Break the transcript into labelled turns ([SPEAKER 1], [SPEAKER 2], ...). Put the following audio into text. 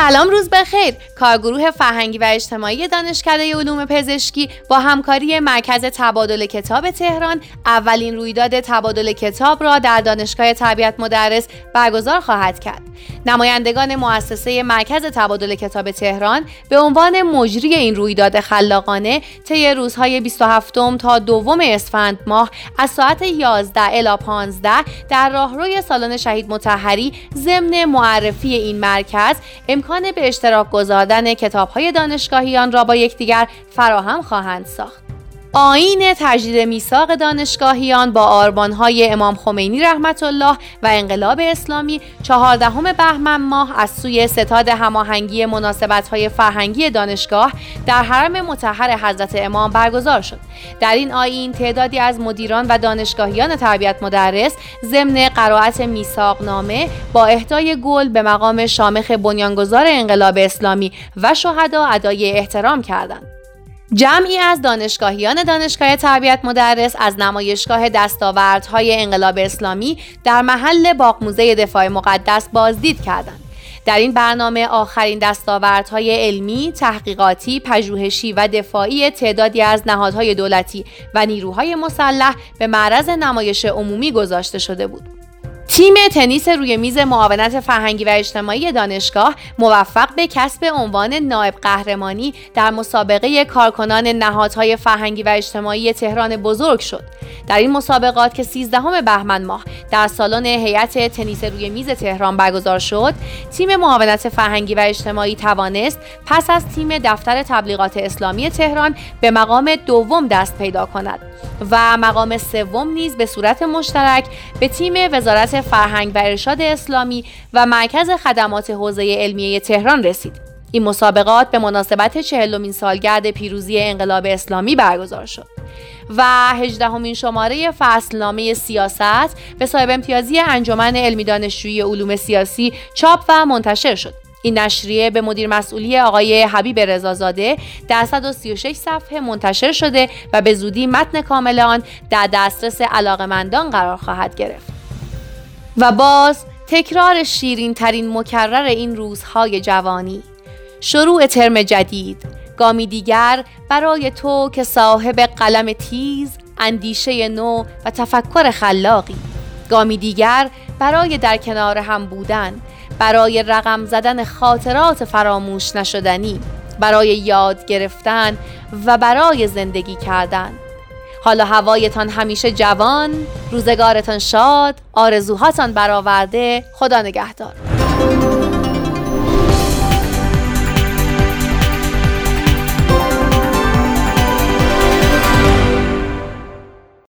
[SPEAKER 1] سلام، روز بخیر. کارگروه فرهنگی و اجتماعی دانشکده علوم پزشکی با همکاری مرکز تبادل کتاب تهران اولین رویداد تبادل کتاب را در دانشگاه تربیت مدرس برگزار خواهد کرد. نمایندگان مؤسسه مرکز تبادل کتاب تهران به عنوان مجری این رویداد خلاقانه طی روزهای 27 تا 2 اسفند ماه از ساعت 11 الی 15 در راهروی سالن شهید مطهری ضمن معرفی این مرکز امکان به اشتراک گذاردن کتاب‌های دانشگاهیان را با یکدیگر فراهم خواهند ساخت. آیین تجدید میثاق دانشگاهیان با آرمان‌های امام خمینی رحمت الله و انقلاب اسلامی 14 بهمن ماه از سوی ستاد هماهنگی مناسبت‌های فرهنگی دانشگاه در حرم مطهر حضرت امام برگزار شد. در این آیین تعدادی از مدیران و دانشگاهیان تربیت مدرس ضمن قرائت میثاقنامه با اهدای گل به مقام شامخ بنیانگذار انقلاب اسلامی و شهدا ادای احترام کردند. جمعی از دانشگاهیان دانشگاه تربیت مدرس از نمایشگاه دستاوردهای انقلاب اسلامی در محل باغ موزه دفاع مقدس بازدید کردند. در این برنامه آخرین دستاوردهای علمی، تحقیقاتی، پژوهشی و دفاعی تعدادی از نهادهای دولتی و نیروهای مسلح به معرض نمایش عمومی گذاشته شده بود. تیم تنیس روی میز معاونت فرهنگی و اجتماعی دانشگاه موفق به کسب عنوان نایب قهرمانی در مسابقه کارکنان نهادهای فرهنگی و اجتماعی تهران بزرگ شد. در این مسابقات که 13 بهمن ماه در سالن هیئت تنیس روی میز تهران برگزار شد، تیم معاونت فرهنگی و اجتماعی توانست پس از تیم دفتر تبلیغات اسلامی تهران به مقام دوم دست پیدا کند و مقام سوم نیز به صورت مشترک به تیم وزارت فرهنگ و ارشاد اسلامی و مرکز خدمات حوزه علمیه تهران رسید. این مسابقات به مناسبت 40مین سالگرد پیروزی انقلاب اسلامی برگزار شد و 18مین شماره فصلنامه سیاست به صاحب امتیازی انجمن علمی دانشجویی علوم سیاسی چاپ و منتشر شد. این نشریه به مدیر مسئولی آقای حبیب رضازاده در 136 صفحه منتشر شده و به زودی متن کامل آن در دسترس علاقه‌مندان قرار خواهد گرفت. و باز تکرار شیرین ترین مکرر این روزهای جوانی، شروع ترم جدید، گامی دیگر برای تو که صاحب قلم تیز، اندیشه نو و تفکر خلاقی، گامی دیگر برای در کنار هم بودن، برای رقم زدن خاطرات فراموش نشدنی، برای یاد گرفتن و برای زندگی کردن. حالا هوایتان همیشه جوان، روزگارتان شاد، آرزوهاتان برآورده. خدا نگهدار.